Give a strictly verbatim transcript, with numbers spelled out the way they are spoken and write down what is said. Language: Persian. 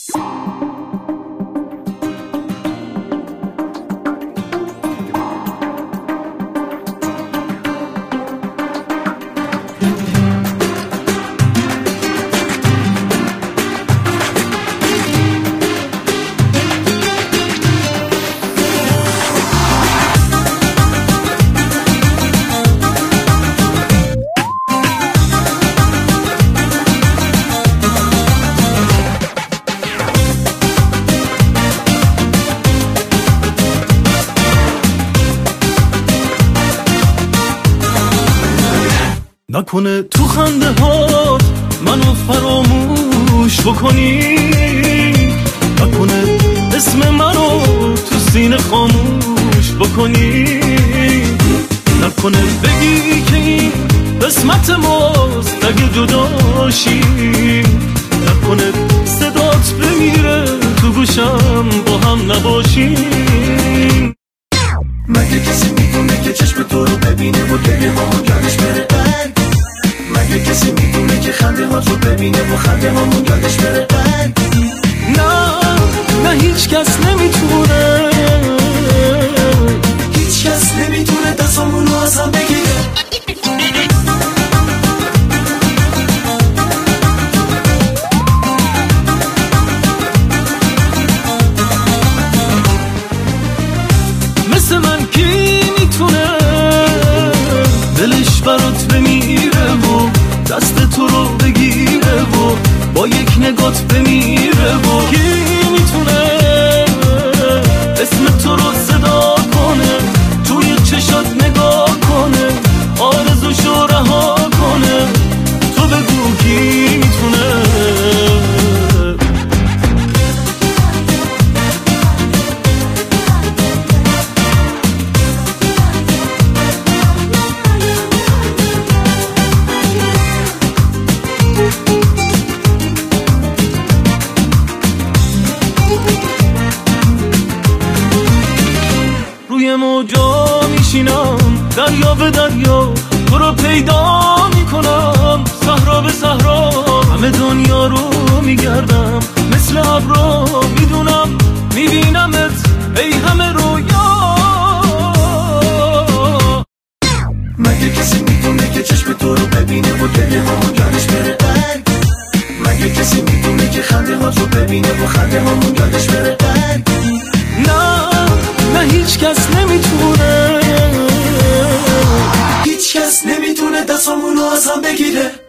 نکنه تو خنده هات منو فراموش بکنی، نکنه اسم منو تو سینه خاموش بکنی، نکنه بگی که این قسمت ماست اگه جداشی، نکنه صدات بمیره تو گوشم با هم نباشیم. مگه کسی میدونه که چشم تو رو ببینه و دل هامون یادش بره قلب؟ مگه کسی میدونه که خنده ها تو ببینه و خنده هامون یادش بره قلب؟ نه نه هیچ کس نمیتونه، هیچ کس نمیتونه دستامون رو از هم بگیره. مثل من کی میتونه دلش برات بمیره و دست تو رو بگیره و با یک نگات بمیره و کی میتونه اسم تو رو صدا کنه، توی چشات نگاه کنه، آرزوشو رها کنه، تو بگو کی میتونه. روی موجا میشینم دریا به دریا تو رو پیدا میکنم، صحرا به صحرا همه دنیا رو میگردم، مثل ابرا میدونم میبینمت ای همه رویا. مگه کسی میدونه که چشم تو رو ببینه و دل هامون یادش بره قلب؟ مگه کسی میدونه که خنده ها تو ببینه و خنده هامون یادش بره قلب؟ نه نه هیچ کس نمیتونه، هیچ کس نمیتونه دستامون رو از هم بگیره.